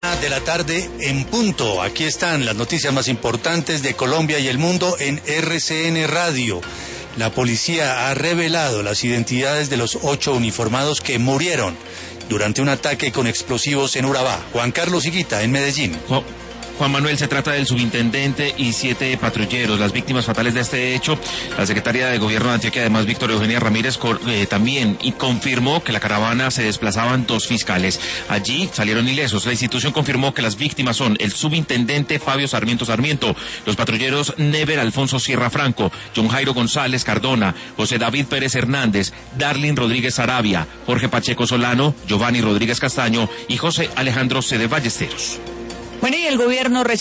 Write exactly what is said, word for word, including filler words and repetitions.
De la tarde en punto. Aquí están las noticias más importantes de Colombia y el mundo en R C N Radio. La policía ha revelado las identidades de los ocho uniformados que murieron durante un ataque con explosivos en Urabá. Juan Carlos Higuita, en Medellín. Oh. Juan Manuel, se trata del subintendente y siete patrulleros, las víctimas fatales de este hecho. La secretaria de Gobierno de Antioquia, además, Victoria Eugenia Ramírez, eh, también y confirmó que la caravana se desplazaban dos fiscales. Allí salieron ilesos. La institución confirmó que las víctimas son el subintendente Fabio Sarmiento Sarmiento, los patrulleros Never Alfonso Sierra Franco, John Jairo González Cardona, José David Pérez Hernández, Darlin Rodríguez Sarabia, Jorge Pacheco Solano, Giovanni Rodríguez Castaño y José Alejandro Cede Ballesteros. Bueno, y el gobierno